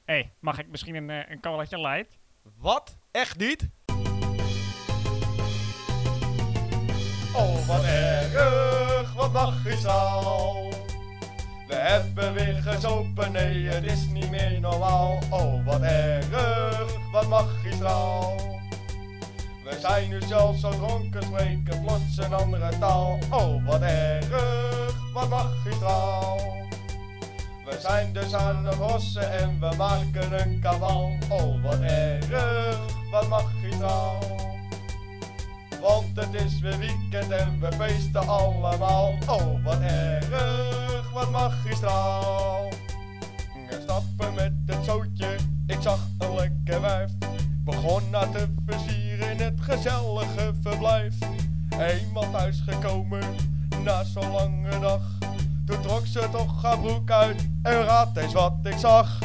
Hé, mag ik misschien een colaatje light? Wat? Echt niet? Oh, wat erg, wat magistraal. We hebben weer gezopen, nee, het is niet meer normaal. Oh, wat erg, wat magistraal. We zijn nu zelfs zo dronken, spreken plots een andere taal. Oh, wat erg, wat magistraal. We zijn dus aan het rossen en we maken een kabaal. Oh, wat erg, wat magistraal. Want het is weer weekend en we feesten allemaal. Oh, wat erg, wat magistraal. We stappen met het zootje, ik zag een lekker wijf. Begon na te versieren in het gezellige verblijf. Eenmaal thuisgekomen, na zo'n lange dag. Toen trok ze toch haar broek uit en raad eens wat ik zag.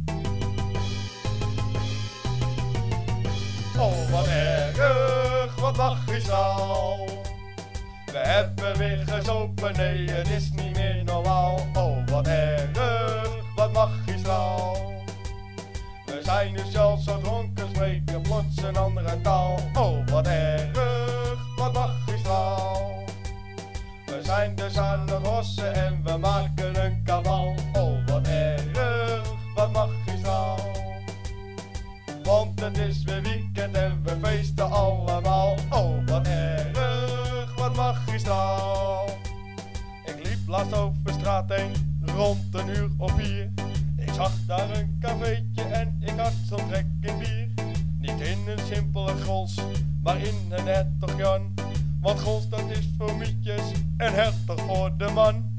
Oh, wat erg, wat magistraal. We hebben weer gezopen, nee, het is niet meer normaal. Oh, wat erg, wat magistraal. We zijn nu zelfs zo dronken, spreken plots een andere taal. Oh, wat erg, wat magistraal. We zijn dus aan het rossen en we maken een kabaal. Oh, wat erg, wat magistraal. Want het is weer weekend en we feesten allemaal. Oh, wat erg, wat magistraal. Ik liep laatst over straat heen, rond 1:00 of 4. Ik zag daar een cafeetje en ik had zo'n trek in bier. Niet in een simpele gols, maar in een hertog Jan. Want gols dat is voor mietjes en hertog voor de man.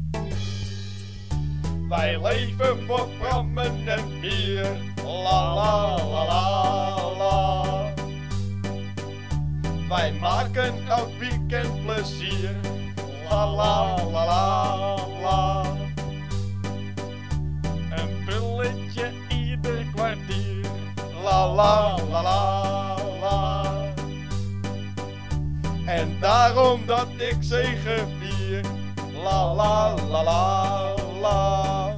Wij leven voor brammen en bier, la la la la la. Wij maken elk weekend plezier, la la la la la. Een pilletje ieder kwartier, la la la la la. En daarom dat ik zegevier, la la la la la.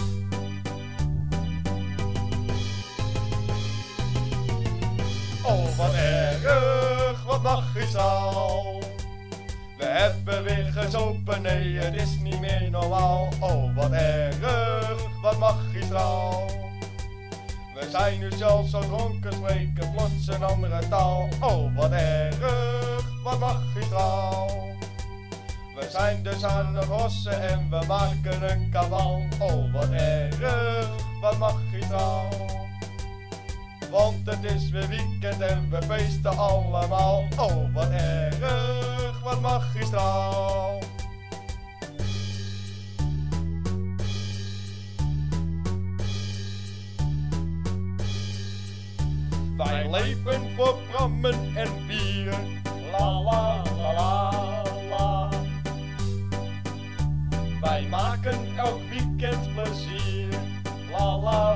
Oh, wat erg, wat magistraal. We hebben weer gezopen, nee, het is niet meer normaal. Oh, wat erg, wat magistraal. We zijn nu zelfs zo dronken, spreken plots een andere taal. Oh, wat erg, wat magistraal. We zijn dus aan het rossen en we maken een kabaal. Oh, wat erg, wat magistraal. Want het is weer weekend en we feesten allemaal. Oh, wat erg, wat magistraal. Wij leven voor brammen en bier, la la la la la. Wij maken elk weekend plezier, la la